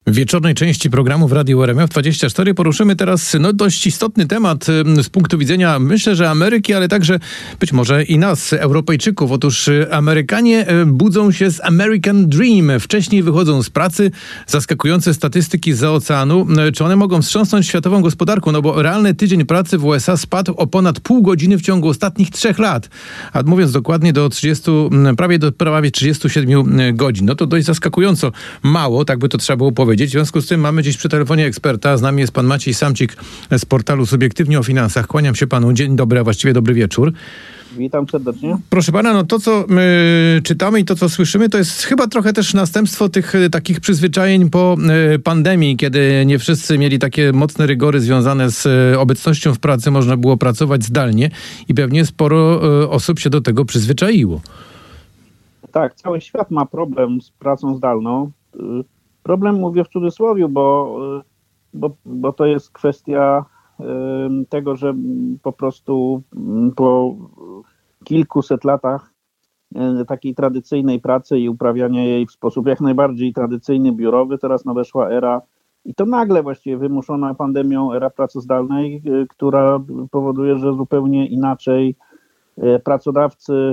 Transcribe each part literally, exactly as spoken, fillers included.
W wieczornej części programu w Radiu R M F dwadzieścia cztery poruszymy teraz no, dość istotny temat z punktu widzenia, myślę, że Ameryki, ale także być może i nas, Europejczyków. Otóż Amerykanie budzą się z American Dream. Wcześniej wychodzą z pracy. Zaskakujące statystyki zza oceanu. Czy one mogą wstrząsnąć światową gospodarką? No bo realny tydzień pracy w U S A spadł o ponad pół godziny w ciągu ostatnich trzech lat. A mówiąc dokładnie do trzydziestu, prawie do prawie trzydziestu siedmiu godzin. No to dość zaskakująco mało, tak by to trzeba było powiedzieć. W związku z tym mamy dziś przy telefonie eksperta. Z nami jest pan Maciej Samcik z portalu Subiektywnie o Finansach. Kłaniam się panu. Dzień dobry, a właściwie dobry wieczór. Witam serdecznie. Proszę pana, no to co my czytamy i to co słyszymy, to jest chyba trochę też następstwo tych takich przyzwyczajeń po pandemii, kiedy nie wszyscy mieli takie mocne rygory związane z obecnością w pracy, można było pracować zdalnie i pewnie sporo osób się do tego przyzwyczaiło. Tak, cały świat ma problem z pracą zdalną. Problem mówię w cudzysłowie, bo, bo, bo to jest kwestia tego, że po prostu po kilkuset latach takiej tradycyjnej pracy i uprawiania jej w sposób jak najbardziej tradycyjny, biurowy, teraz nadeszła era i to nagle właściwie wymuszona pandemią era pracy zdalnej, która powoduje, że zupełnie inaczej pracodawcy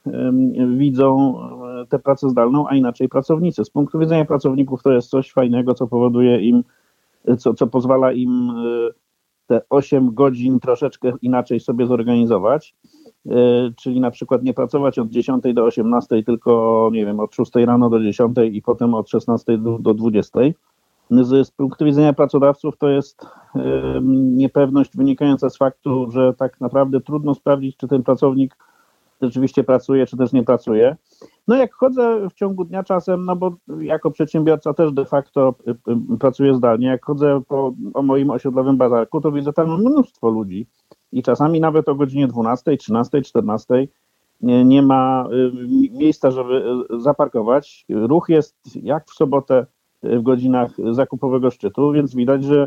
widzą tę pracę zdalną, a inaczej pracownicy. Z punktu widzenia pracowników to jest coś fajnego, co powoduje im, co, co pozwala im te osiem godzin troszeczkę inaczej sobie zorganizować, czyli na przykład nie pracować od dziesiątej do osiemnastej, tylko nie wiem, od szóstej rano do dziesiątej i potem od szesnastej do, do dwudziestej. Z, z punktu widzenia pracodawców to jest niepewność wynikająca z faktu, że tak naprawdę trudno sprawdzić, czy ten pracownik rzeczywiście pracuje, czy też nie pracuje. No jak chodzę w ciągu dnia czasem, no bo jako przedsiębiorca też de facto pracuję zdalnie, jak chodzę po o moim osiedlowym bazarku, to widzę tam mnóstwo ludzi i czasami nawet o godzinie dwunastej, trzynastej, czternastej nie, nie ma miejsca, żeby zaparkować. Ruch jest jak w sobotę w godzinach zakupowego szczytu, więc widać, że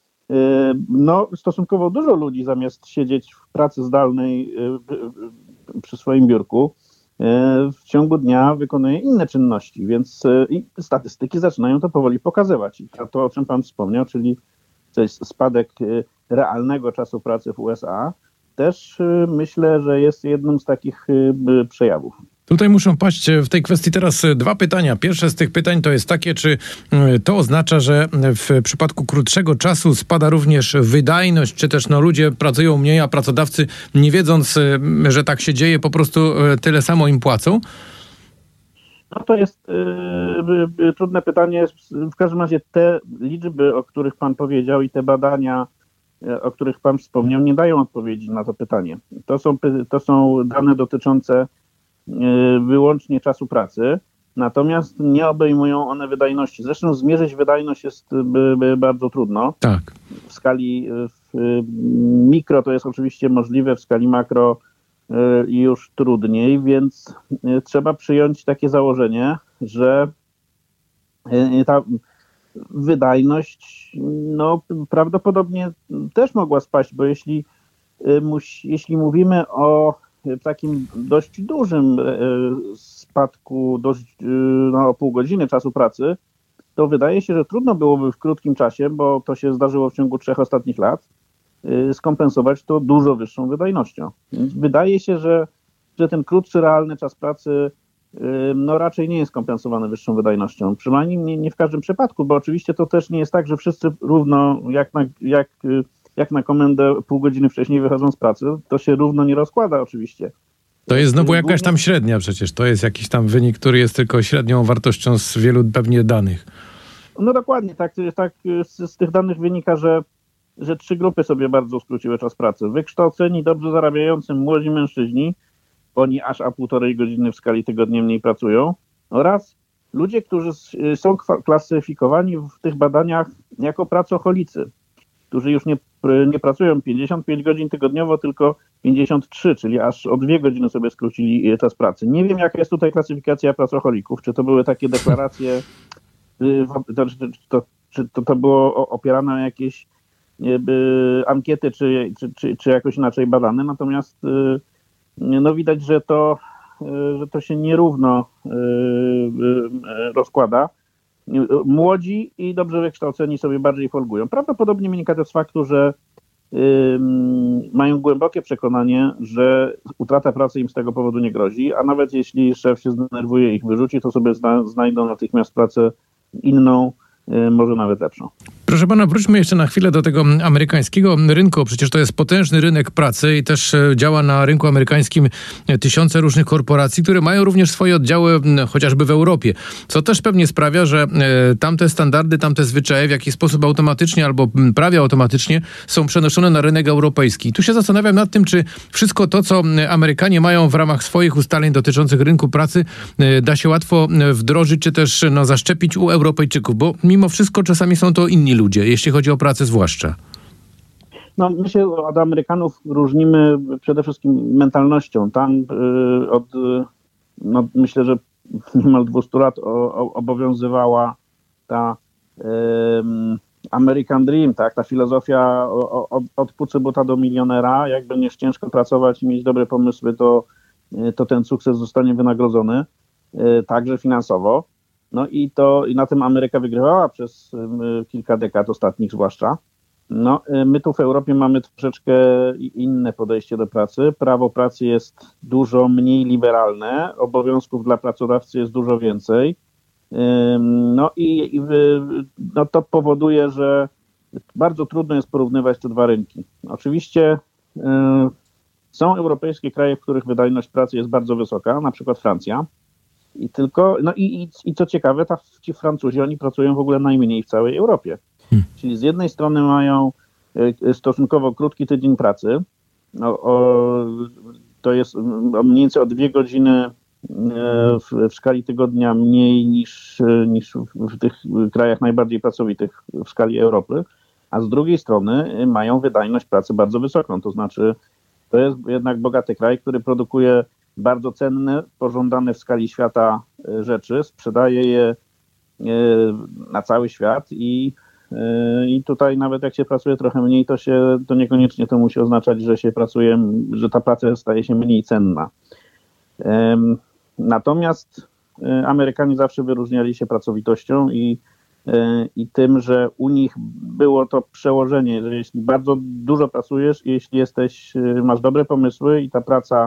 no, stosunkowo dużo ludzi zamiast siedzieć w pracy zdalnej przy swoim biurku w ciągu dnia wykonuje inne czynności, więc i statystyki zaczynają to powoli pokazywać. I to, o czym pan wspomniał, czyli to jest spadek realnego czasu pracy w U S A, też myślę, że jest jednym z takich przejawów. Tutaj muszą paść w tej kwestii teraz dwa pytania. Pierwsze z tych pytań to jest takie, czy to oznacza, że w przypadku krótszego czasu spada również wydajność, czy też no, ludzie pracują mniej, a pracodawcy nie wiedząc, że tak się dzieje, po prostu tyle samo im płacą? No to jest yy, trudne pytanie. W każdym razie te liczby, o których pan powiedział i te badania, o których pan wspomniał, nie dają odpowiedzi na to pytanie. To są, to są dane dotyczące wyłącznie czasu pracy, natomiast nie obejmują one wydajności. Zresztą zmierzyć wydajność jest by, by bardzo trudno. Tak. W skali w mikro to jest oczywiście możliwe, w skali makro już trudniej, więc trzeba przyjąć takie założenie, że ta wydajność no, prawdopodobnie też mogła spaść, bo jeśli, jeśli mówimy o w takim dość dużym spadku, dość, no, o pół godziny czasu pracy, to wydaje się, że trudno byłoby w krótkim czasie, bo to się zdarzyło w ciągu trzech ostatnich lat, skompensować to dużo wyższą wydajnością. Więc wydaje się, że, że ten krótszy realny czas pracy no raczej nie jest kompensowany wyższą wydajnością. Przynajmniej nie, nie w każdym przypadku, bo oczywiście to też nie jest tak, że wszyscy równo jak na, jak jak na komendę pół godziny wcześniej wychodzą z pracy, to się równo nie rozkłada oczywiście. To jest znowu jakaś tam średnia przecież. To jest jakiś tam wynik, który jest tylko średnią wartością z wielu pewnie danych. No dokładnie, tak, tak z, z tych danych wynika, że, że trzy grupy sobie bardzo skróciły czas pracy. Wykształceni, dobrze zarabiający młodzi mężczyźni, oni aż a półtorej godziny w skali tygodnia mniej pracują, oraz ludzie, którzy są klasyfikowani w tych badaniach jako pracocholicy, którzy już nie, nie pracują pięćdziesiąt pięć godzin tygodniowo, tylko pięćdziesiąt trzy, czyli aż o dwie godziny sobie skrócili czas pracy. Nie wiem, jaka jest tutaj klasyfikacja pracocholików. Czy to były takie deklaracje, czy to, czy to, to było opierane na jakieś ankiety, czy, czy, czy, czy jakoś inaczej badane. Natomiast no widać, że to, że to się nierówno rozkłada. młodzi i dobrze wykształceni sobie bardziej folgują. Prawdopodobnie wynika to z faktu, że mają głębokie przekonanie, że utrata pracy im z tego powodu nie grozi, a nawet jeśli szef się zdenerwuje i ich wyrzuci, to sobie zna, znajdą natychmiast pracę inną, może nawet lepszą. Proszę pana, wróćmy jeszcze na chwilę do tego amerykańskiego rynku. Przecież to jest potężny rynek pracy i też działa na rynku amerykańskim tysiące różnych korporacji, które mają również swoje oddziały chociażby w Europie. Co też pewnie sprawia, że tamte standardy, tamte zwyczaje w jakiś sposób automatycznie albo prawie automatycznie są przenoszone na rynek europejski. Tu się zastanawiam nad tym, czy wszystko to, co Amerykanie mają w ramach swoich ustaleń dotyczących rynku pracy, da się łatwo wdrożyć, czy też no, zaszczepić u Europejczyków, bo mimo wszystko czasami są to inni ludzie, jeśli chodzi o pracę zwłaszcza. No, my się od Amerykanów różnimy przede wszystkim mentalnością. Tam y, od, y, no, myślę, że niemal dwieście lat o, o, obowiązywała ta y, American Dream, tak? Ta filozofia o, o, od pucy buta do milionera. Jak będziesz ciężko pracować i mieć dobre pomysły, to, y, to ten sukces zostanie wynagrodzony, y, także finansowo. No i to i na tym Ameryka wygrywała przez y, kilka dekad ostatnich zwłaszcza. No, y, my tu w Europie mamy troszeczkę inne podejście do pracy. Prawo pracy jest dużo mniej liberalne, obowiązków dla pracodawcy jest dużo więcej. Y, no i, i y, no, to powoduje, że bardzo trudno jest porównywać te dwa rynki. Oczywiście y, są europejskie kraje, w których wydajność pracy jest bardzo wysoka, na przykład Francja. I tylko, no i, i, i co ciekawe, ta, ci Francuzi, oni pracują w ogóle najmniej w całej Europie. Hmm. Czyli z jednej strony mają y, stosunkowo krótki tydzień pracy, no, o, to jest mniej więcej o dwie godziny y, w, w skali tygodnia mniej niż, y, niż w tych krajach najbardziej pracowitych w skali Europy, a z drugiej strony y, mają wydajność pracy bardzo wysoką, to znaczy to jest jednak bogaty kraj, który produkuje bardzo cenne, pożądane w skali świata rzeczy, sprzedaje je na cały świat i, i tutaj nawet jak się pracuje trochę mniej, to się to niekoniecznie to musi oznaczać, że się pracuje, że ta praca staje się mniej cenna. Natomiast Amerykanie zawsze wyróżniali się pracowitością i, i tym, że u nich było to przełożenie, że jeśli bardzo dużo pracujesz, jeśli jesteś, masz dobre pomysły i ta praca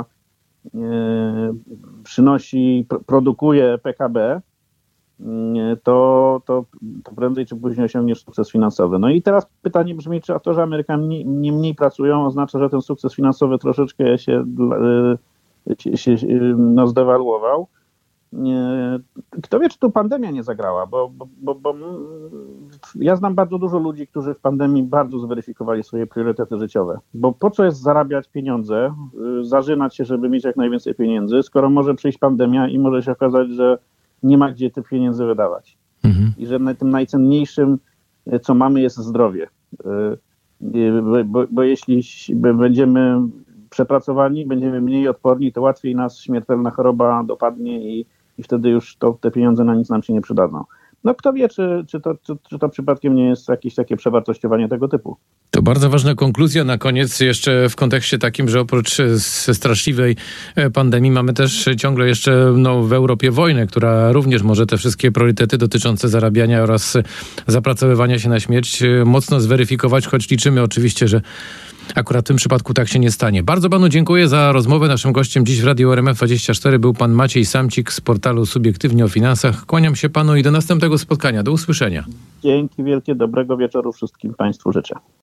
przynosi, produkuje P K B, to, to, to prędzej czy później osiągniesz sukces finansowy. No i teraz pytanie brzmi, czy to, że Amerykanie nie mniej pracują, oznacza, że ten sukces finansowy troszeczkę się, się, się no, zdewaluował. Kto wie, czy tu pandemia nie zagrała, bo, bo, bo, bo ja znam bardzo dużo ludzi, którzy w pandemii bardzo zweryfikowali swoje priorytety życiowe. Bo po co jest zarabiać pieniądze, zażynać się, żeby mieć jak najwięcej pieniędzy, skoro może przyjść pandemia i może się okazać, że nie ma gdzie tych pieniędzy wydawać. Mhm. I że tym najcenniejszym, co mamy, jest zdrowie. Bo, bo, bo jeśli będziemy przepracowani, będziemy mniej odporni, to łatwiej nas śmiertelna choroba dopadnie i, i wtedy już to, te pieniądze na nic nam się nie przydadzą. No kto wie, czy, czy, to, czy, czy to przypadkiem nie jest jakieś takie przewartościowanie tego typu. To bardzo ważna konkluzja na koniec, jeszcze w kontekście takim, że oprócz straszliwej pandemii mamy też ciągle jeszcze no, w Europie wojnę, która również może te wszystkie priorytety dotyczące zarabiania oraz zapracowywania się na śmierć mocno zweryfikować, choć liczymy oczywiście, że akurat w tym przypadku tak się nie stanie. Bardzo panu dziękuję za rozmowę. Naszym gościem dziś w Radiu R M F dwadzieścia cztery był pan Maciej Samcik z portalu Subiektywnie o Finansach. Kłaniam się panu i do następnego spotkania. Do usłyszenia. Dzięki wielkie. Dobrego wieczoru wszystkim państwu życzę.